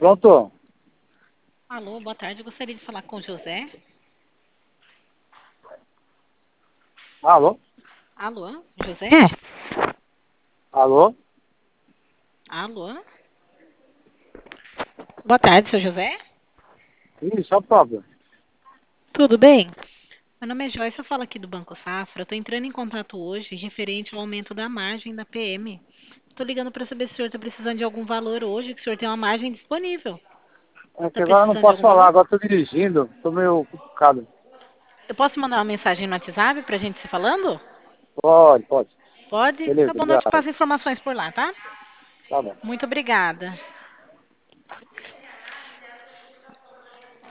Pronto? Alô, boa tarde. Eu gostaria de falar com o José. Alô? Alô, José? Alô? Alô? Boa tarde, seu José. Isso, é o próprio. Tudo bem? Meu nome é Joyce, eu falo aqui do Banco Safra. Eu estou entrando em contato hoje referente ao aumento da margem da PM. Estou ligando para saber se o senhor está precisando de algum valor hoje, que o senhor tem uma margem disponível. É que Está agora eu não precisando de posso algum falar, valor? agora estou dirigindo, estou meio complicado. Eu posso mandar uma mensagem no WhatsApp para a gente se falando? Pode, pode. Pode? Tá Beleza, bom, nós te obrigado. passo informações por lá, tá? Tá bom. Muito obrigada.